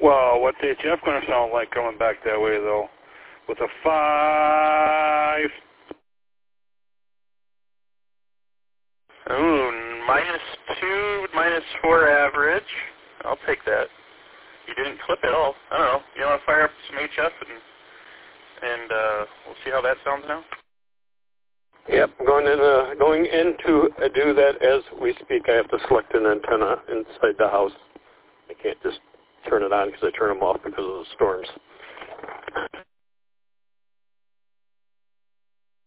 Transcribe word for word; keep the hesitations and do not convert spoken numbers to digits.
Well, what's the H F going to sound like coming back that way, though? With a five. Ooh, minus two, minus four average. I'll take that. You didn't clip it all. I don't know. You want to fire up some H F and and uh, we'll see how that sounds now? Yep, going in, uh, going in to uh, do that as we speak. I have to select an antenna inside the house. I can't just turn it on because I turn them off because of the storms.